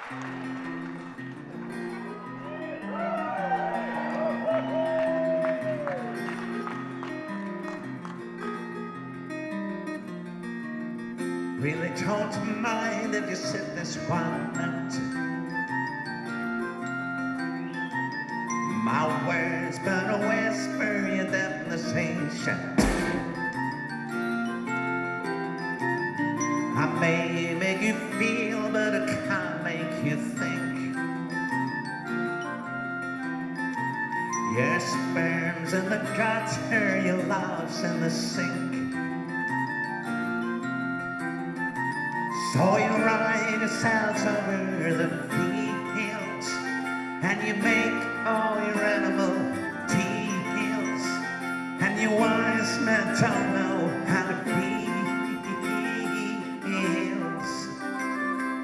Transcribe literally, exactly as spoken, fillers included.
Really don't mind if you sit this one out. My words but a whisper, your devastation. I may make you feel, but I can't make you think. Your sperm's in the gutter, your love's in the sink. So you ride yourselves over the fields, and you make all your animal deals, and you wise men don't know